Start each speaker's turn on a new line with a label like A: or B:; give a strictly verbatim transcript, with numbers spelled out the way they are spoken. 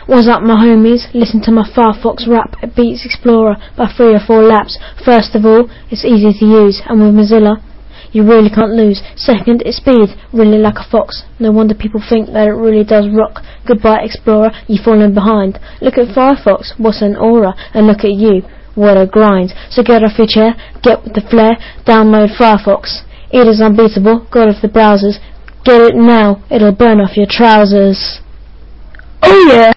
A: What's up, my homies? Listen to my Firefox rap. It beats Explorer by three or four laps. First of all, it's easy to use, and with Mozilla, you really can't lose. Second, it's speed, really like a fox. No wonder people think that it really does rock. Goodbye, Explorer, you've fallen behind. Look at Firefox, what's an aura? And look at you, what a grind. So get off your chair, get with the flair, download Firefox. It is unbeatable, god of the browsers. Get it now, it'll burn off your trousers.
B: Oh yeah!